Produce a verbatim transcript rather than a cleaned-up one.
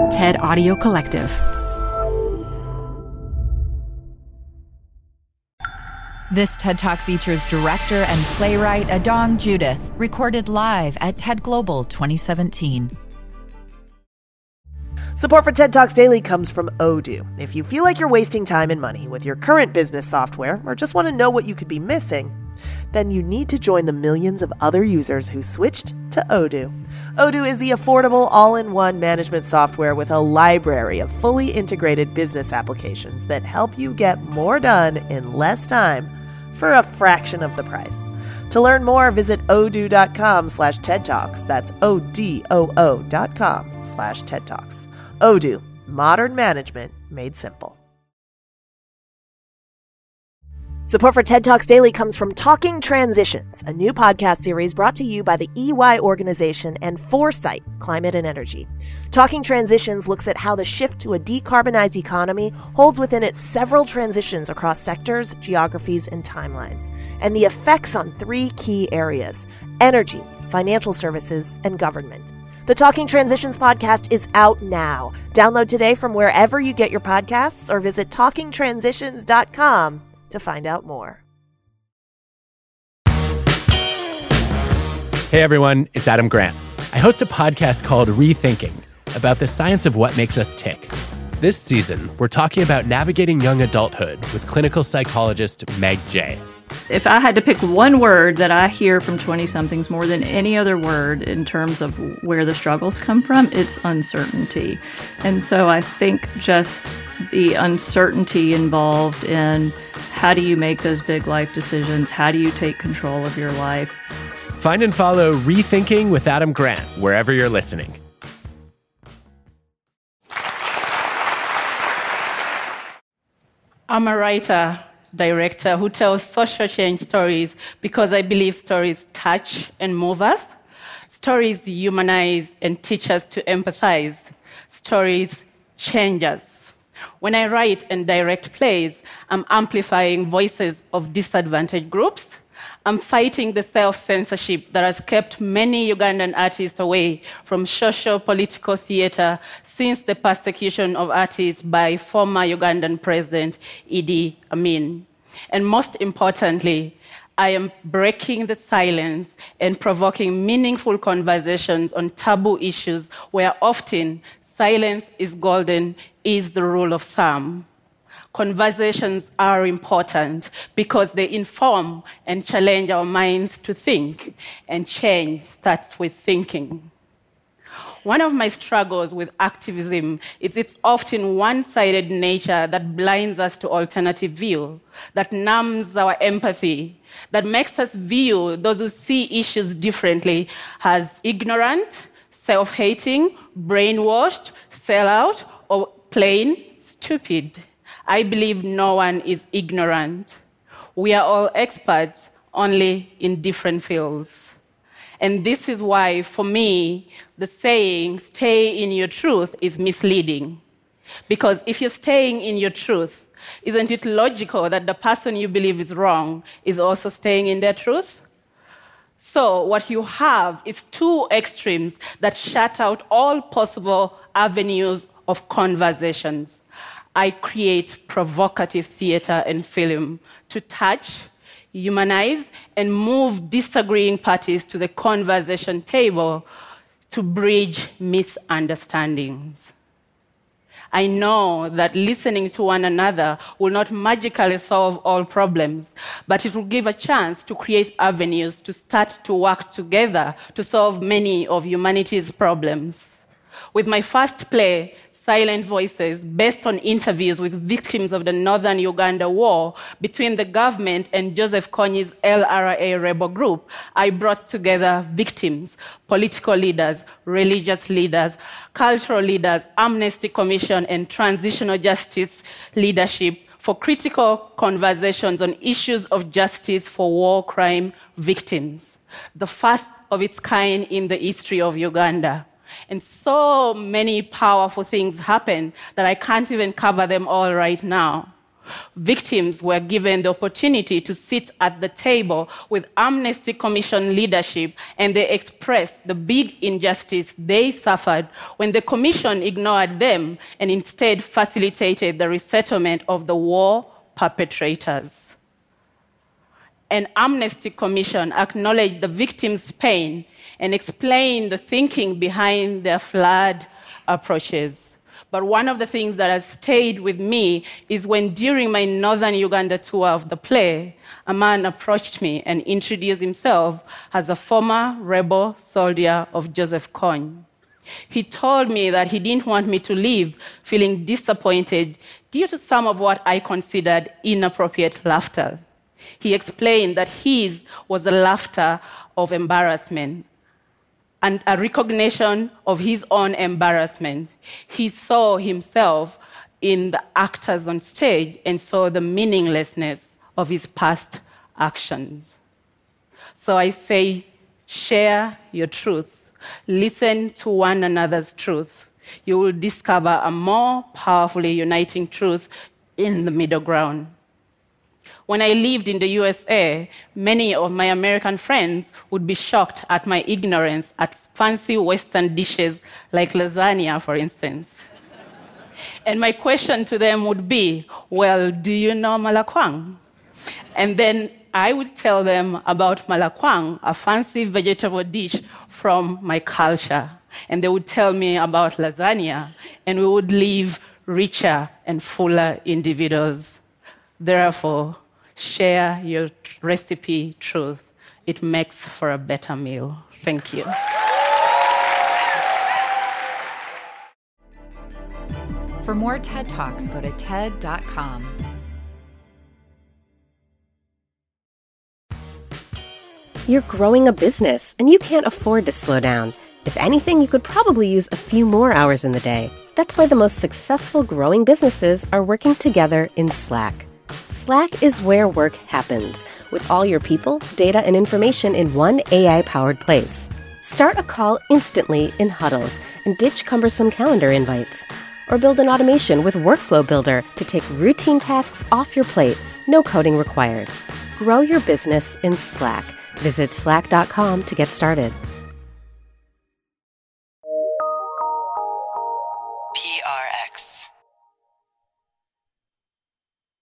TED Audio Collective. This TED Talk features director and playwright Adong Judith, recorded live at TED Global twenty seventeen. Support for TED Talks Daily comes from Odoo. If you feel like you're wasting time and money with your current business software or just want to know what you could be missing, then you need to join the millions of other users who switched to Odoo. Odoo is the affordable all-in-one management software with a library of fully integrated business applications that help you get more done in less time for a fraction of the price. To learn more, visit odoo.com slash TED Talks. That's O-D-O-O dot com slash TED Talks. Odoo, modern management made simple. Support for TED Talks Daily comes from Talking Transitions, a new podcast series brought to you by the E Y organization and Foresight Climate and Energy. Talking Transitions looks at how the shift to a decarbonized economy holds within it several transitions across sectors, geographies, and timelines, and the effects on three key areas: energy, financial services, and government. The Talking Transitions podcast is out now. Download today from wherever you get your podcasts or visit talking transitions dot com to find out more. Hey everyone, it's Adam Grant. I host a podcast called Rethinking about the science of what makes us tick. This season, we're talking about navigating young adulthood with clinical psychologist Meg Jay. If I had to pick one word that I hear from twenty-somethings more than any other word in terms of where the struggles come from, it's uncertainty. And so I think just the uncertainty involved in how do you make those big life decisions? How do you take control of your life? Find and follow Rethinking with Adam Grant wherever you're listening. I'm a writer, director who tells social change stories because I believe stories touch and move us. Stories humanize and teach us to empathize. Stories change us. When I write and direct plays, I'm amplifying voices of disadvantaged groups. I'm fighting the self-censorship that has kept many Ugandan artists away from socio-political theater since the persecution of artists by former Ugandan President Idi Amin. And most importantly, I am breaking the silence and provoking meaningful conversations on taboo issues where often silence is golden is the rule of thumb. Conversations are important because they inform and challenge our minds to think, and change starts with thinking. One of my struggles with activism is its often one-sided nature that blinds us to alternative view, that numbs our empathy, that makes us view those who see issues differently as ignorant, self-hating, brainwashed, sellout, or plain stupid. I believe no one is ignorant. We are all experts, only in different fields. And this is why, for me, the saying, stay in your truth, is misleading. Because if you're staying in your truth, isn't it logical that the person you believe is wrong is also staying in their truth? So what you have is two extremes that shut out all possible avenues of conversations. I create provocative theater and film to touch, humanize, and move disagreeing parties to the conversation table to bridge misunderstandings. I know that listening to one another will not magically solve all problems, but it will give a chance to create avenues to start to work together to solve many of humanity's problems. With my first play, Silent Voices, based on interviews with victims of the Northern Uganda War between the government and Joseph Konyi's L R A rebel group, I brought together victims, political leaders, religious leaders, cultural leaders, Amnesty Commission, and transitional justice leadership for critical conversations on issues of justice for war crime victims, the first of its kind in the history of Uganda. And so many powerful things happen that I can't even cover them all right now. victims were given the opportunity to sit at the table with Amnesty Commission leadership, and they expressed the big injustice they suffered when the Commission ignored them and instead facilitated the resettlement of the war perpetrators. An Amnesty Commission acknowledged the victims' pain and explained the thinking behind their flawed approaches. But one of the things that has stayed with me is when, during my northern Uganda tour of the play, a man approached me and introduced himself as a former rebel soldier of Joseph Kony. He told me that he didn't want me to leave feeling disappointed due to some of what I considered inappropriate laughter. He explained that his was a laughter of embarrassment and a recognition of his own embarrassment. He saw himself in the actors on stage and saw the meaninglessness of his past actions. So I say, share your truth. Listen to one another's truth. You will discover a more powerfully uniting truth in the middle ground. When I lived in the U S A, many of my American friends would be shocked at my ignorance at fancy Western dishes like lasagna, for instance. And my question to them would be, well, do you know malakwang? And then I would tell them about malakwang, a fancy vegetable dish from my culture. And they would tell me about lasagna, and we would live richer and fuller individuals. Therefore, share your recipe truth. It makes for a better meal. Thank you. For more TED Talks, go to ted dot com. You're growing a business, and you can't afford to slow down. If anything, you could probably use a few more hours in the day. That's why the most successful growing businesses are working together in Slack. Slack is where work happens, with all your people, data, and information in one A I-powered place. Start a call instantly in huddles and ditch cumbersome calendar invites. Or build an automation with Workflow Builder to take routine tasks off your plate, no coding required. Grow your business in Slack. Visit slack dot com to get started.